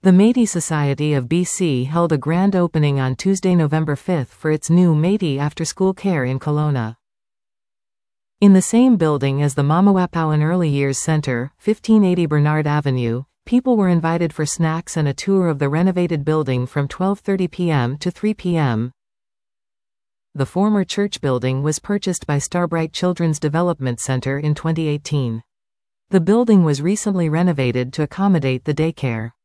The Métis Society of BC held a grand opening on Tuesday, November 5 for its new Métis after-school care in Kelowna. In the same building as the Mamawapawan Early Years Centre, 1580 Bernard Avenue, people were invited for snacks and a tour of the renovated building from 12:30 p.m. to 3 p.m. The former church building was purchased by Starbright Children's Development Centre in 2018. The building was recently renovated to accommodate the daycare.